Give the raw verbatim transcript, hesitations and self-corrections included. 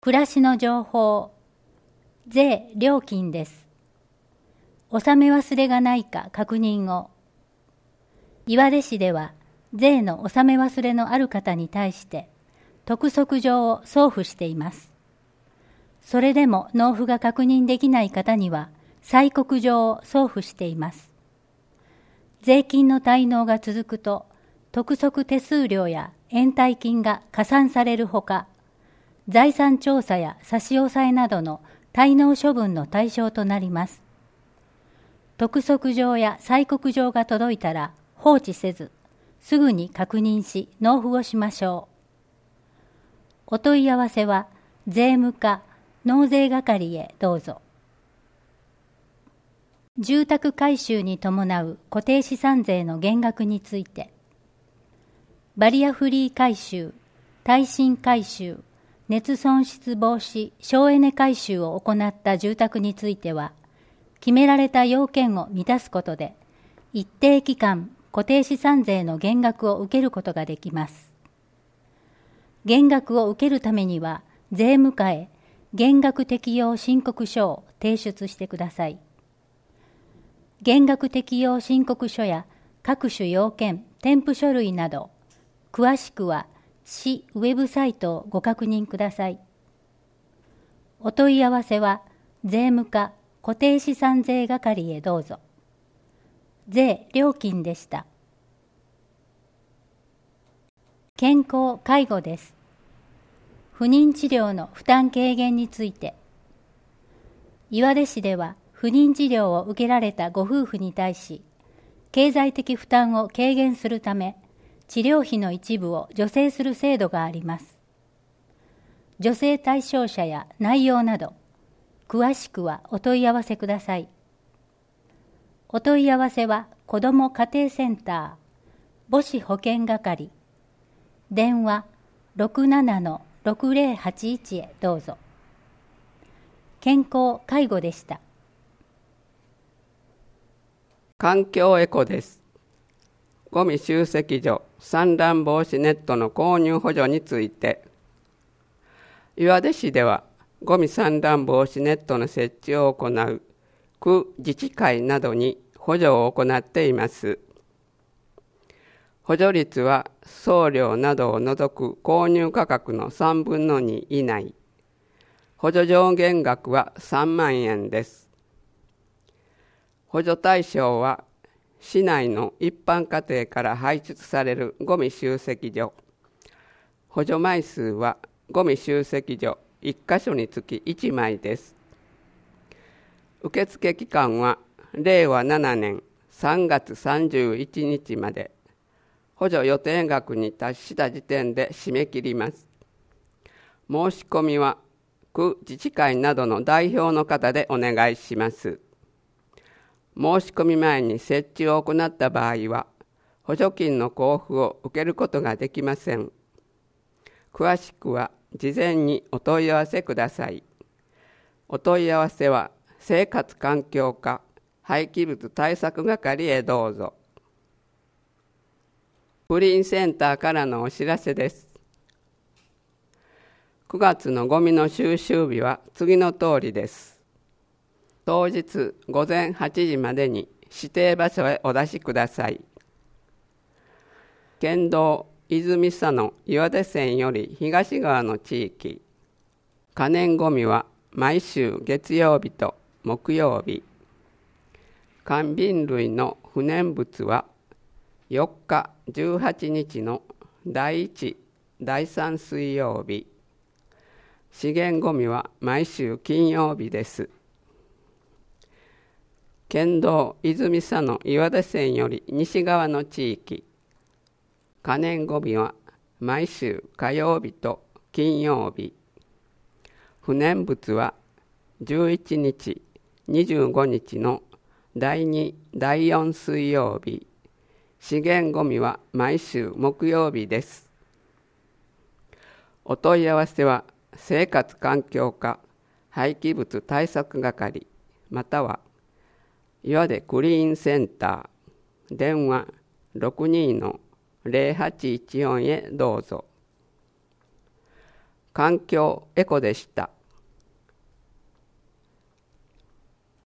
暮らしの情報、税・料金です。納め忘れがないか確認を。岩出市では、税の納め忘れのある方に対して、督促状を送付しています。それでも納付が確認できない方には、催告状を送付しています。税金の滞納が続くと、督促手数料や延滞金が加算されるほか、財産調査や差し押さえなどの滞納処分の対象となります。督促状や催告状が届いたら放置せず、すぐに確認し納付をしましょう。お問い合わせは税務課納税係へどうぞ。住宅改修に伴う固定資産税の減額について、バリアフリー改修、耐震改修、熱損失防止省エネ改修を行った住宅については、決められた要件を満たすことで、一定期間固定資産税の減額を受けることができます。減額を受けるためには、税務課へ減額適用申告書を提出してください。減額適用申告書や各種要件、添付書類など、詳しくは市ウェブサイトをご確認ください。お問い合わせは税務課固定資産税係へどうぞ。税・料金でした。健康・介護です。不妊治療の負担軽減について、岩出市では不妊治療を受けられたご夫婦に対し、経済的負担を軽減するため、治療費の一部を助成する制度があります。助成対象者や内容など、詳しくはお問い合わせください。お問い合わせは子ども家庭センター、母子保健係、電話 ろくななのろくぜろはちいち へどうぞ。健康・介護でした。 環境エコです。ゴミ集積所散乱防止ネットの購入補助について、岩出市ではゴミ散乱防止ネットの設置を行う区自治会などに補助を行っています。補助率は送料などを除く購入価格のさんぶんのに以内。補助上限額はさんまんえんです。補助対象は市内の一般家庭から排出されるゴミ集積所。補助枚数はゴミ集積所いっかしょにつきいちまいです。受付期間はれいわななねんさんがつさんじゅういちにちまで、補助予定額に達した時点で締め切ります。申し込みは区自治会などの代表の方でお願いします。申し込み前に設置を行った場合は、補助金の交付を受けることができません。詳しくは事前にお問い合わせください。お問い合わせは生活環境課廃棄物対策係へどうぞ。不倫センターからのお知らせです。くがつのゴミの収集日は次の通りです。当日ごぜんはちじまでに指定場所へお出しください。県道泉佐野岩出線より東側の地域、可燃ごみは毎週月曜日と木曜日、乾瓶類の不燃物はよっかじゅうはちにちのだいいち、だいさん水曜日、資源ごみは毎週金曜日です。県道泉佐野岩出線より西側の地域、可燃ごみは毎週火曜日と金曜日、不燃物はじゅういちにち、にじゅうごにちのだいに、だいよん水曜日、資源ごみは毎週木曜日です。お問い合わせは生活環境課廃棄物対策係または岩出クリーンセンター電話 ろくにのぜろはちいちよん へどうぞ。 環境エコでした。